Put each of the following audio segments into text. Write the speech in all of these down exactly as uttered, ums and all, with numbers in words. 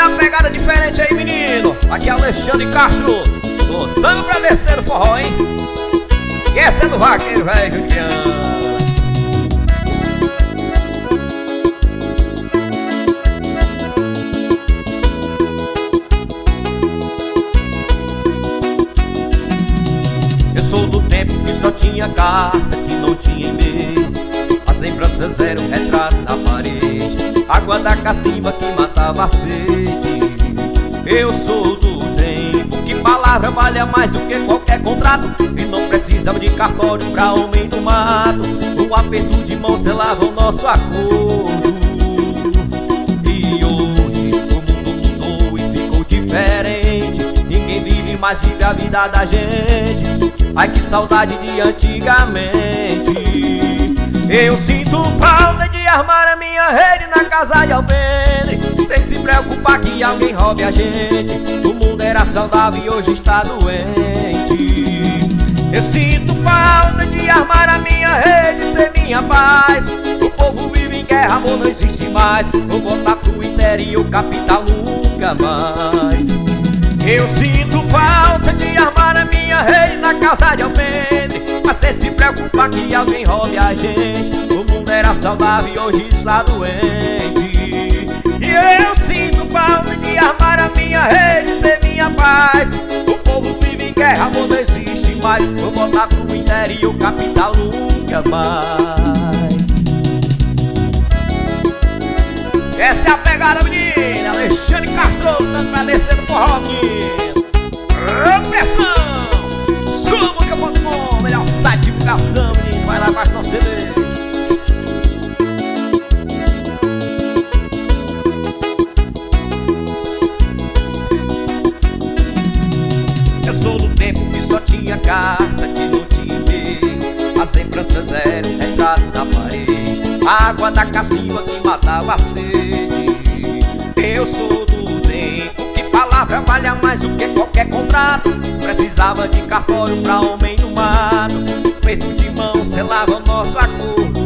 Olha a pegada diferente aí, menino. Aqui é o Alexandre Castro, botando pra descer no forró, hein? E essa é do vaqueiro, velho Juliano. Eu sou do tempo que só tinha carta, que não tinha e-mail. As lembranças eram retrato na parede, água da cacimba que matava a sede. Eu sou do tempo que palavra valha mais do que qualquer contrato, e não precisava de cartório pra homem do mato. Um aperto de mão selava o nosso acordo. E hoje o mundo mudou e ficou diferente. Ninguém vive mais, vive a vida da gente. Ai, que saudade de antigamente. Eu sinto falta de armar a minha rede na casa de alpendre, sem se preocupar que alguém roube a gente. O mundo era saudável e hoje está doente. Eu sinto falta de armar a minha rede, ter minha paz. O povo vive em guerra, amor não existe mais. Vou voltar pro interior, capital nunca mais. Eu sinto falta de armar a minha rede na casa de alpendre, mas sem se preocupar que alguém roube a gente. O mundo era saudável e hoje está doente. E eu sinto falta de armar a minha rede, ter minha paz. O povo vive em guerra, amor não existe mais. Vou voltar pro interior, capital nunca mais. Essa é a pegada, menina. Alexandre Castro, dando pra descer no forró, menino. Pressão! Sua música ponto com, melhor site de divulgação, menino. Vai lá abaixo no C D. Eu sou do tempo que só tinha carta, que não tinha e-mail. As lembranças eram retrato na parede, água da cacimba que matava a sede. Eu sou do tempo que palavra valha mais do que qualquer contrato. Precisava de cartório pra homem do mato. Peito de mão selava o nosso acordo.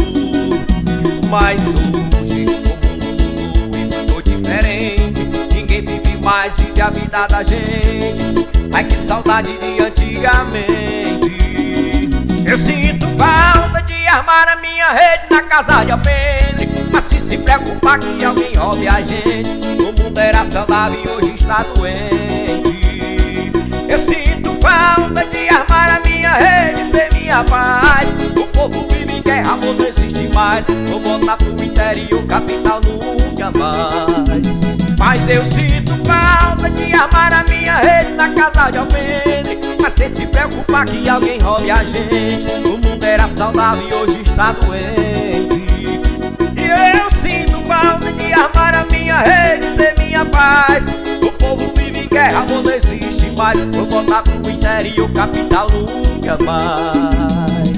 Mas hoje o mundo mudou e ficou diferente. Ninguém vive mais, vive a vida da gente. Ai, que saudade de antigamente. Eu sinto falta de armar a minha rede na casa de alpendre, mas se se preocupar que alguém roube a gente. O mundo era saudável e hoje está doente. Eu sinto falta de armar a minha rede, ter minha paz. O povo vive em guerra, amor não existe mais. Vou voltar pro interior, capital nunca mais. Mas eu sinto falta de armar a minha rede na casa de alpendre, mas sem se preocupar que alguém roube a gente. O mundo era saudável e hoje está doente. E eu sinto falta de armar a minha rede, ter minha paz. O povo vive em guerra, amor não existe mais. Vou voltar pro interior, capital nunca mais.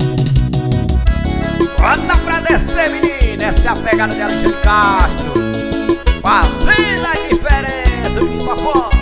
Bota pra descer, menina. Essa é a pegada de Alexandre Castro, fazendo a diferença, menino, pra fora.